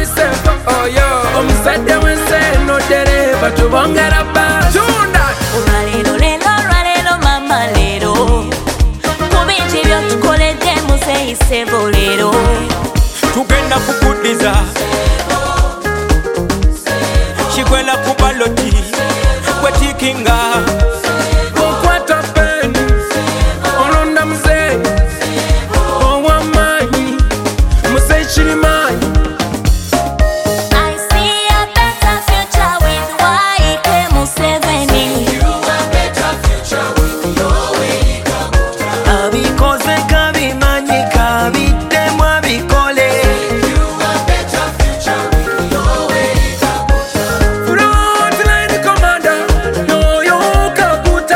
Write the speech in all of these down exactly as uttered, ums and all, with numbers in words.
biseko oyo omusajja w'enseno dereva tubongera basi olwaleero leero olwaleero mama leero ku bingi byotukoledde muzeeyi Ssebo leero tugenda kukuddiza kigwela ku baloti wetikinga okwata peni olonda muzeeyi ow'amaanyi muzeeyi Kirimaanyi. I see a better future with Y K Museveni. abikoze kabimanyi kabiddemu abikole Frontline commander n'oyo Kaguta.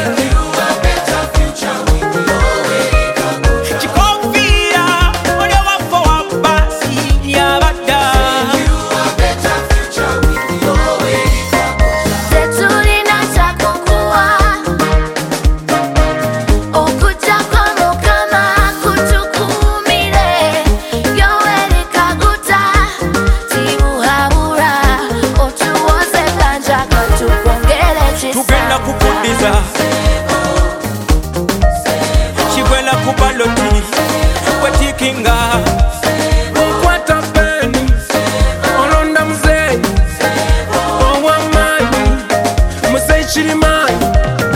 kikofiira oli owaffe wa basi yabadda Tetulina kyakukuwa okujja kwa Mukama kutukuumire Yoweri Kaguta tibuhabula otuwoze ganja katubongere tugenda kisa kukuddiza kigwela ku baloti wetikinga okwata peni olonda muzeeyi ow'amaanyi muzeeyi Kirimaanyi.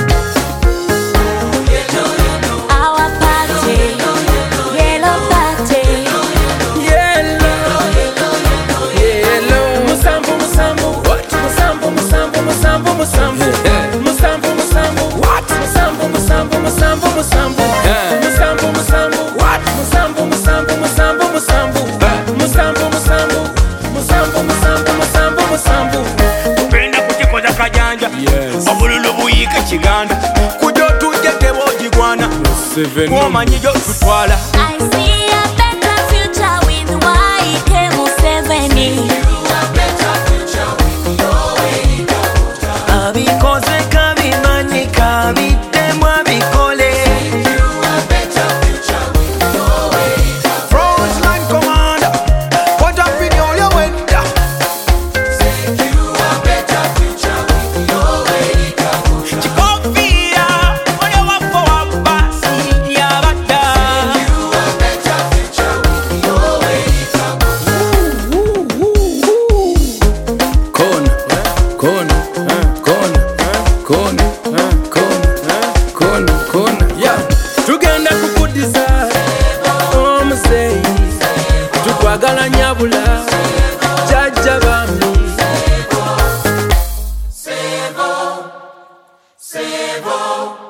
Our party, yellow party. Yellow, yellow. Musambu, musambu, what? Musambu, musambu, musambu, musambu. Musambu, musambu, what? Musambu, musambu, musambu, musambu. Musambu, musambu, what? Musambu, musambu, musambu, musambu. Musambu, musambu, musambu, musambu, musambu, musambu. tugenda kukikoza kajanja obululu buyiike kiganda kujo tujja tebogigwana gwomanyi gyotutwala I see a better future with Y K Museveni. abikoze kabimanyi kabiddemu abikole Frontline commander put up in all your window kikofiira oli owaffe wa basi yabadda Kona, kona, kona, kona, kona, kona, kona. Yeah. Tugenda kukuddiza omuzeeyi tukwagala nyabula jjajja bambi. Ssebo